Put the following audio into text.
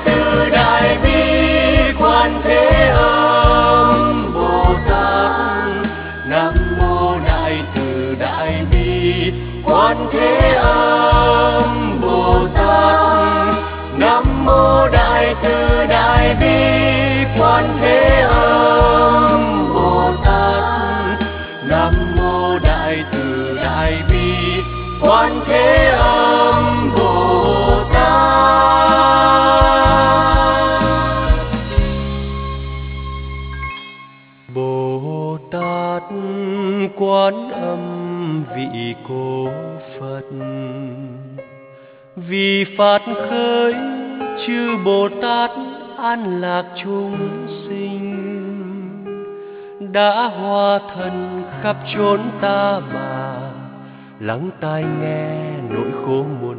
từ đại bi quan thế âm Bồ Tát. Nam mô đại từ đại bi quan thế âm Bồ Tát. Nam mô đại từ đại bi quan thế âm Bồ Tát. Nam mô đại từ đại bi quan thế âm Bồ Tát. Bồ Tát Quán Âm vị Cố Phật, vì phát khởi chư Bồ Tát an lạc chúng sinh, đã hóa thân khắp chốn ta bà, lắng tai nghe nỗi khổ muôn